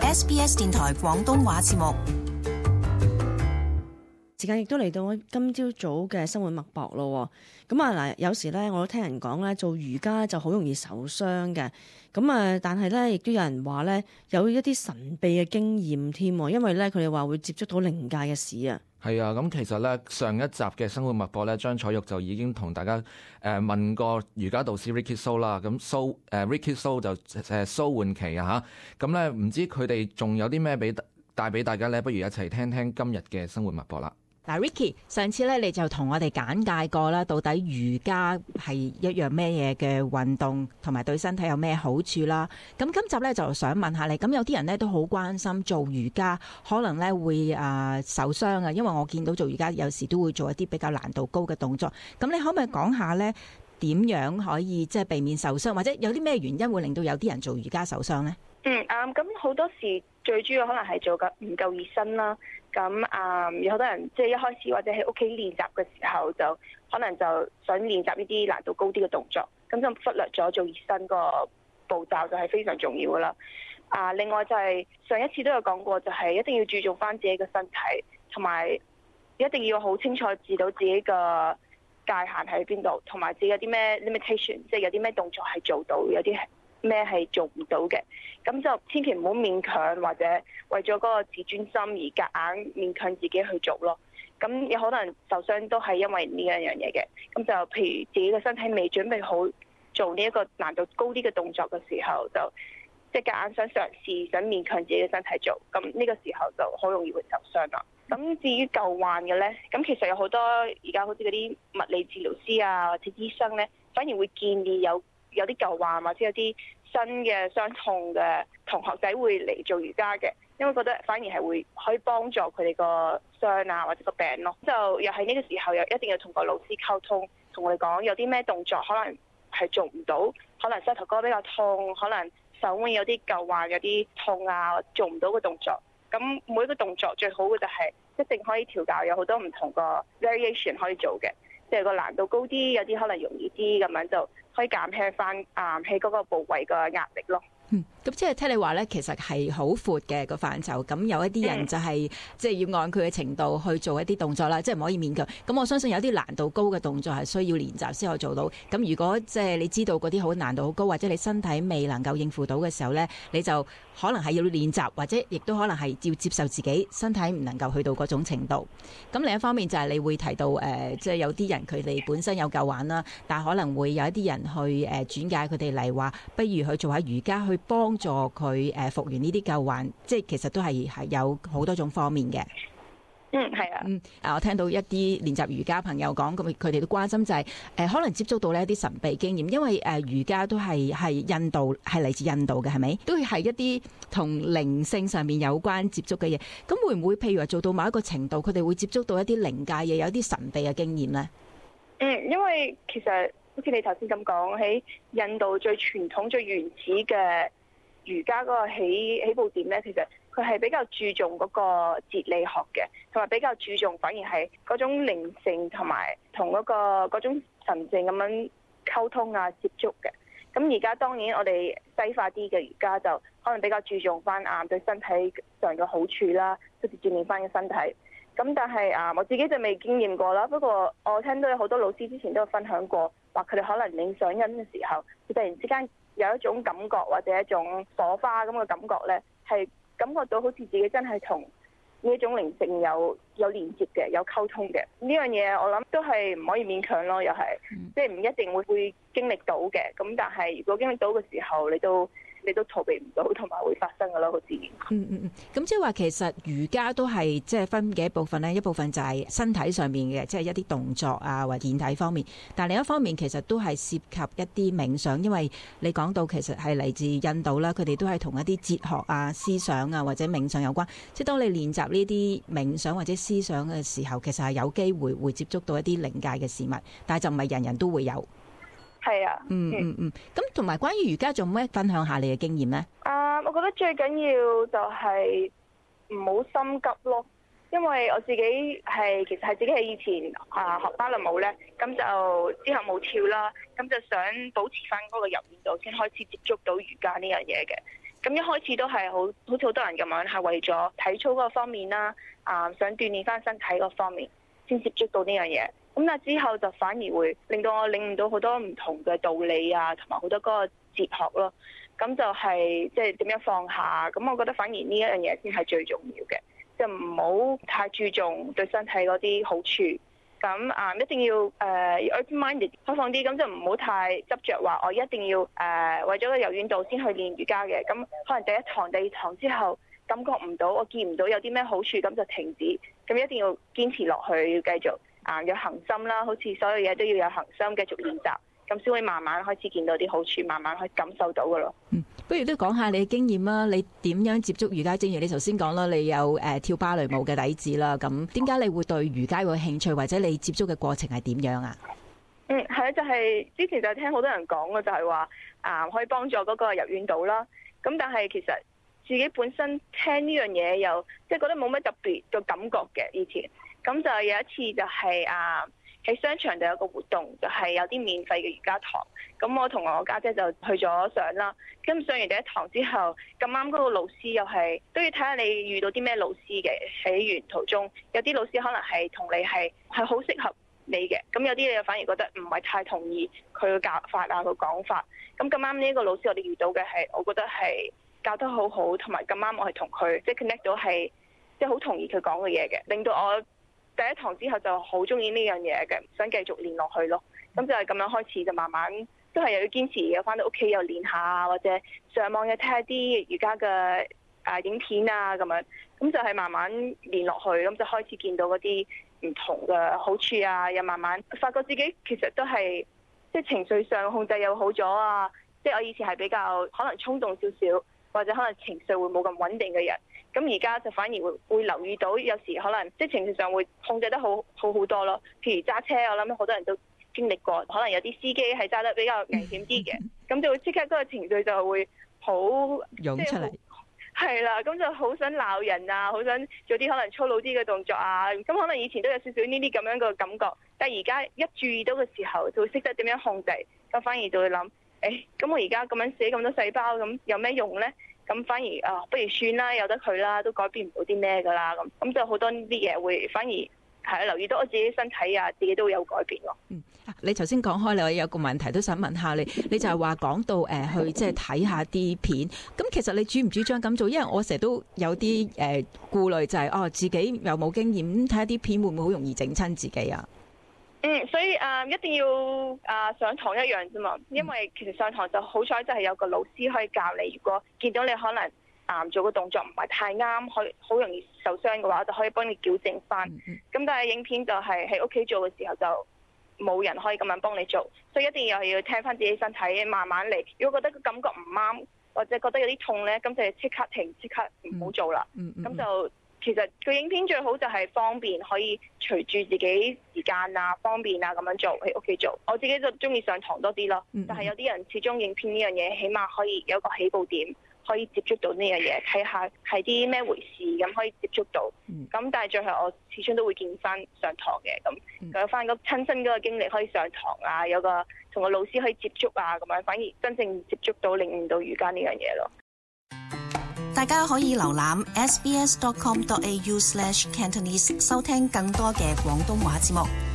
SBS 電台廣東話節目。 時間亦都嚟到今朝早嘅生活脈搏咯。咁啊嗱，有時咧我都聽人講咧，做瑜伽就好容易受傷嘅。咁啊，但係咧亦都有人話咧，有一啲神秘嘅經驗添，因為咧佢哋話會接觸到靈界嘅事啊。 係啊，咁其實咧上一集嘅生活脈搏咧，張彩玉就已經同大家問過瑜伽導師 Ricky So 啦。咁Ricky So 就蘇煥琪啊嚇。咁咧唔知佢哋仲有啲咩帶俾大家咧？不如一齊聽聽今日嘅生活脈搏啦。 嗱 ，Ricky， 上次咧你就同我哋簡介過啦，到底瑜伽係一樣咩嘢嘅運動，同埋對身體有咩好處啦。咁今集咧就想問下你，咁有啲人咧都好關心做瑜伽可能咧會受傷啊，因為我見到做瑜伽有時都會做一啲比較難度高嘅動作。咁你可唔可以講下咧點樣可以即係避免受傷，或者有啲咩原因會令到有啲人做瑜伽受傷咧？ 咁好多時最主要可能係做緊唔夠熱身啦。咁有好多人即係一開始或者喺屋企練習嘅時候，就可能就想練習呢啲難度高啲嘅動作，咁就忽略咗做熱身個步驟就係非常重要噶啦。另外就係上一次都有講過，就係一定要注重翻自己嘅身體，同埋一定要好清楚知道自己嘅界限喺邊度，同埋自己有啲咩 limitation， 即係有啲咩動作係做到，有啲咩係做唔到嘅，咁就千祈唔好勉強或者為咗嗰個自尊心而夾硬勉強自己去做咯。咁有可能受傷都係因為呢一樣嘢嘅。咁就譬如自己嘅身體未準備好做呢一個難度高啲嘅動作嘅時候，就即係夾硬想嘗試，想勉強自己嘅身體做，咁呢個時候就好容易會受傷啦。咁至於舊患嘅呢，咁其實有好多而家好似嗰啲物理治療師啊或者醫生呢，反而會建議有啲舊患或者有啲新嘅傷痛嘅同學仔會嚟做瑜伽嘅，因為覺得反而係可以幫助佢哋個傷啊或者個病咯。就又係呢個時候又一定要同個老師溝通，同我哋講有啲咩動作可能係做唔到，可能膝頭哥比較痛，可能手腕有啲舊患有啲痛啊，做唔到個動作。咁每一個動作最好嘅就係一定可以調教，有好多唔同個 variation 可以做嘅，即係個難度高啲，有啲可能容易啲，咁樣就可以減輕翻喺嗰個部位嘅壓力咯。 咁即係聽你話咧，其實係好闊嘅個範疇。咁有一啲人就係即係要按佢嘅程度去做一啲動作啦，即係唔可以勉強。咁我相信有啲難度高嘅動作係需要練習先可以做到。咁如果即係你知道嗰啲好難度好高，或者你身體未能夠應付到嘅時候咧，你就可能係要練習，或者亦都可能係要接受自己身體唔能夠去到嗰種程度。咁另一方面就係你會提到即係有啲人佢哋本身有舊患啦，但係可能會有一啲人去轉介佢哋嚟話，不如去做下瑜伽去幫助佢復原呢啲舊患，即係其實都係有好多種方面嘅。 係啊。 我聽到一啲練習瑜伽朋友講，咁佢哋都關心就係可能接觸到呢一啲神秘經驗，因為瑜伽都係印度，係嚟自印度嘅，係咪？都係一啲同靈性上面有關接觸嘅嘢。咁會唔會譬如話做到某一個程度，佢哋會接觸到一啲靈界嘢，有一啲神秘嘅經驗呢？ 因為其實好似你頭先咁講，喺印度最傳統最原始嘅瑜伽嗰個起步點呢，其實佢係比較注重嗰個哲理學嘅，同埋比較注重反而係嗰種靈性同埋同嗰種神聖咁樣溝通啊接觸嘅。咁而家當然我哋西化啲嘅瑜伽就可能比較注重翻對身體上嘅好處啦，即係鍛鍊翻嘅身體。咁但係我自己就未經驗過啦。不過我聽到有好多老師之前都有分享過，話佢哋可能冥想緊嘅時候，佢突然之間有一種感覺或者一種火花咁嘅感覺呢，係感覺到好似自己真係同呢一種靈性有連接嘅，有溝通嘅。呢樣嘢我諗都係唔可以勉強咯，又係即係唔一定會經歷到嘅。咁但係如果經歷到嘅時候，你都逃避唔到，同埋會發生噶咯，好自然。 咁即係話其實瑜伽都係即係分幾部分咧，一部分就係身體上面嘅，即係一啲動作啊或健體方面。但係另一方面其實都係涉及一啲冥想，因為你講到其實係嚟自印度啦，佢哋都係同一啲哲學啊、思想啊或者冥想有關。即係當你練習呢啲冥想或者思想嘅時候，其實係有機會接觸到一啲靈界嘅事物，但係就唔係人人都會有。 係啊。 咁同埋關於瑜伽，仲有咩分享下你嘅經驗呢？ 我覺得最緊要就係唔好心急咯，因為我自己其實係自己係以前學芭蕾舞呢，咁就之後冇跳啦，咁就想保持翻嗰個柔軟度先開始接觸到瑜伽呢樣嘢嘅。 咁一開始都係好似好多人咁樣係為咗體操嗰個方面啦，想鍛鍊翻身體嗰方面先接觸到呢樣嘢。咁但之後就反而會令到我領悟到好多唔同嘅道理啊，同埋好多嗰個哲學咯。咁就係即係點樣放下。咁我覺得反而呢一樣嘢先係最重要嘅，就唔好太注重對身體嗰啲好處。咁一定要open-minded 開放啲，咁就唔好太執着話我一定要為咗個柔軟度先去練瑜伽嘅。咁可能第一堂、第二堂之後感覺唔到，我見唔到有啲咩好處，咁就停止。咁一定要堅持落去，要繼續有恆心啦。好似所有嘢都要有恆心，繼續練習，咁先會慢慢開始見到啲好處，慢慢去感受到噶咯。 不如都講下你嘅經驗啦。你點樣接觸瑜伽？正如你頭先講啦，你有跳芭蕾舞嘅底子啦。咁點解你會對瑜伽有興趣，或者你接觸嘅過程係點樣啊？ 係啊，就係之前就聽好多人講嘅，就係話可以幫助嗰個柔軟度啦。咁但係其實自己本身聽呢樣嘢又即係覺得冇乜特別嘅感覺嘅以前。咁就有一次就係喺商場度有個活動，就係有啲免費嘅瑜伽堂。咁我同我家姐就去咗上啦。咁上完第一堂之後，咁啱嗰個老師又係都要睇下你遇到啲咩老師嘅。喺沿途中有啲老師可能係同你係好適合你嘅，咁有啲你又反而覺得唔係太同意佢嘅教法啊，佢講法。咁啱呢個老師我哋遇到嘅係，我覺得係教得好好，同埋咁啱我係同佢即係 connect 到係即係好同意佢講嘅嘢嘅，令到我第一堂之後就好中意呢樣嘢嘅，想繼續練落去咯。咁就係咁樣開始，就慢慢都係又要堅持，又翻到屋企又練下，或者上網又睇下啲瑜伽嘅影片啊咁樣。咁就係慢慢練落去，咁就開始見到嗰啲唔同嘅好處啊，又慢慢發覺自己其實都係即係情緒上控制又好咗啊。即係我以前係比較可能衝動少少，或者可能情緒會冇咁穩定嘅人。咁而家就反而會留意到，有時可能即係情緒上會控制得好多咯。譬如揸車，我諗好多人都經歷過，可能有啲司機係揸得比較危險啲嘅，咁就會即刻嗰個情緒就會好湧出嚟。 係啦，咁就好想鬧人啊，好想做啲可能粗魯啲嘅動作啊。咁可能以前都有少少呢啲咁樣嘅感覺，但係而家一注意到嘅時候，就會識得點樣控制。咁反而就會諗，咁我而家咁樣寫咁多細胞，咁有咩用呢？咁反而不如算啦，由得佢啦，都改變唔到啲咩噶啦。咁就好多呢啲嘢會反而係留意到我自己身體啊，自己都有改變咯。 你頭先講開，你我有個問題都想問下你，你就係話講到去即係睇下啲片，咁其實你主唔主張咁做？因為我成日都有啲顧慮，就係自己又冇經驗，睇下啲片會唔會好容易整親自己啊？ 所以一定要上堂一樣啫嘛，因為其實上堂就好彩就係有個老師可以教你，如果見到你可能做個動作唔係太啱，好容易受傷嘅話，就可以幫你矯正翻。咁但係影片就係喺屋企做嘅時候就冇人可以咁樣幫你做，所以一定要聽翻自己身體，慢慢嚟。如果覺得個感覺唔啱，或者覺得有啲痛呢，咁就即刻停，即刻唔好做啦。咁就其實個影片最好就係方便，可以隨住自己時間啊、方便啊咁樣做喺屋企做。我自己就中意上堂多啲咯。但係有啲人始終影片呢樣嘢，起碼可以有個起步點，可以接觸到呢樣嘢，睇下係啲咩回事，咁可以接觸到。咁但係最後我始終都會見翻上堂嘅，咁有翻個親身嗰個經歷可以上堂啊，有個同個老師可以接觸啊，咁樣反而真正接觸到領悟到瑜伽呢樣嘢咯。 大家可以瀏覽 sbs.com.au/Cantonese 收聽更多嘅廣東話節目。